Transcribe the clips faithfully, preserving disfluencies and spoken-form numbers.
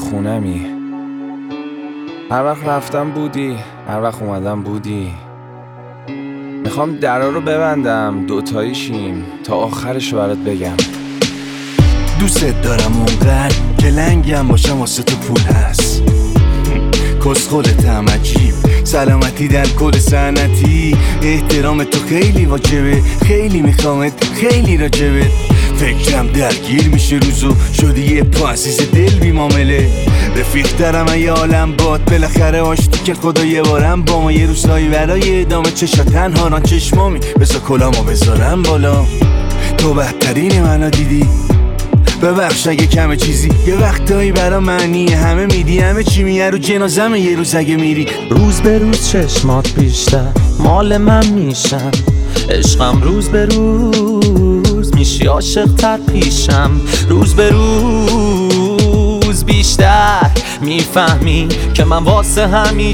خونمی. هر وقت رفتم بودی، هر وقت اومدم بودی. میخوام درا رو ببندم دوتاییشیم تا آخرشو برات بگم. دوست دارم اونقدر که لنگم باشم واسه تو پول هست. کسخلتم عجیب، سلامتی در کل صنعتی. احترام تو خیلی واجبه، خیلی میخوامت، خیلی راجبت. فکرم درگیر میشه روزو، شدی یه پا عزیز دل بی معامله. رفیق دارم ای عالم باد، بالاخره آشتی که خدا یه بارم با ما. یه روزایی برای ادامه چشا تنها ران چشمامی، بذار کلامو بذارم بالا. تو بهترین منو دیدی، ببخش اگه کمه چیزی. یه وقتایی برا معنی همه میدی، همه چی میه رو جنازمه یه روز اگه میری. روز به روز چشمات بیشتر مال من میشن، عشقم روز به روز میشی عاشق تر پیشم. روز به روز بیشتر میفهمی که من واسه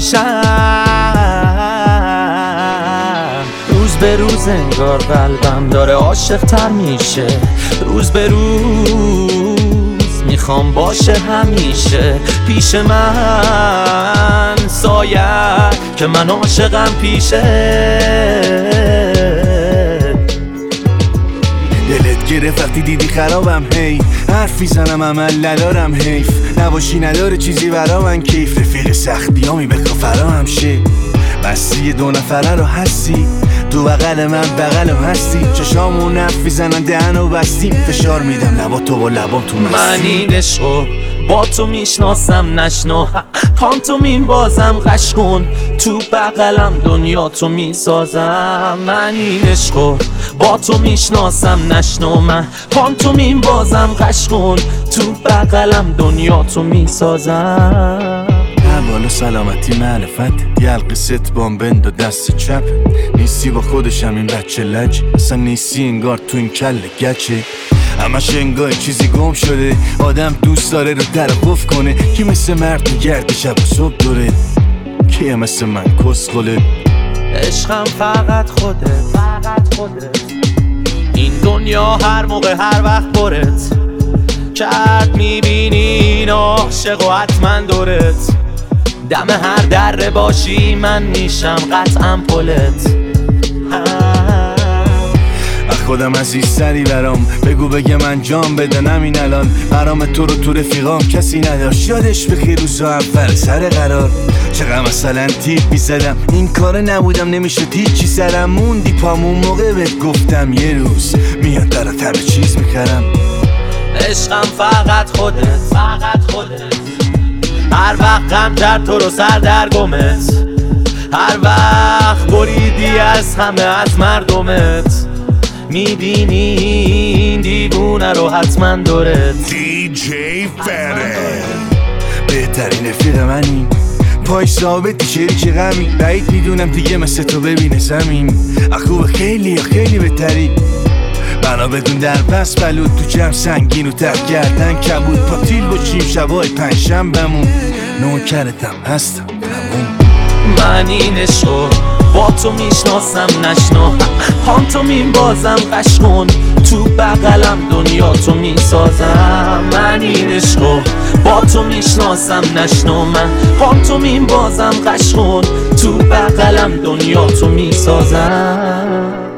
همیشم. روز به روز انگار قلبم داره عاشق تر میشه. روز به روز میخوام باشه همیشه پیش من. سایه که من عاشقم پیشه. دلت گرفت وقتی دیدی خرابم، هی حرفی زنم عمل ندارم، حیف نباشی نداره چیزی برا من کیف. رفیق سختیامی بخوا فرا همشه، بسی دو نفره رو هستی. تو بغل من بغلم هستی، چشامون حرفی زنن دهنو بستیم. فشار میدم لبا تو با لبام تو مستی. من این عشقو با تو میشناسم نشنو، پانتومین بازم قش کن. تو بغلم دنیا تو میسازم. من این عشقو با تو میشناسم نشنو، من پانتومین بازم قش کن. تو بغلم دنیا تو میسازم. بالا سلامتی معرفت، یلقی ست بام بند و دست چپ. نیستی با خودشم این بچه لج، اصلا نیستی انگار تو این کل گچه. همش انگار چیزی گم شده، آدم دوست داره رو در قف کنه. کی مثل مرد میگرده شب و صبح دوره، کیه مثل من کسخله. عشقم فقط خودت، فقط خودت. این دنیا هر موقع هر وقت برت کرد میبینی این عاشق و حتما دورت. دم هر دره باشی من میشم قطعا پلت. خودم عزیزتری برام، بگو بگم انجام بدنم این الان. برام تو رو تو رفیقام کسی نداشت، یادش بخیر روزا اول سر قرار. چقدر مثلا تیپ میزدم، این کار نبودم نمیشه هیچی سرم. موندی پامون موقع بهت گفتم یه روز میاد درات همه چیز میکردم. عشقم فقط خودت، فقط خودت. هر وقت غمتر تو رو سر در گمت، هر وقت بریدی از همه از مردمت. میبینی این دیوونه رو حتما دورت. دی جی فره بهترین رفیق منی، پای ثابتی شریک غمی. بعید میدونم دیگه مثل تو ببینه زمین. اخوب خیلی یا خیلی بهتری، بنا بدون در بس بلود. تو جمع سنگین و تر گردن کبود، پاتیل باشیم شبای پنجشنبه‌مون. نوکرتم هستم تموم. من این عشقو با تو میشناسم نشنو، پانتومین بازم قش کن. تو بغلم دنیا تو میسازم. من این عشقو با تو میشناسم نشنو، من پانتومین بازم قش کن. تو بغلم دنیا تو میسازم.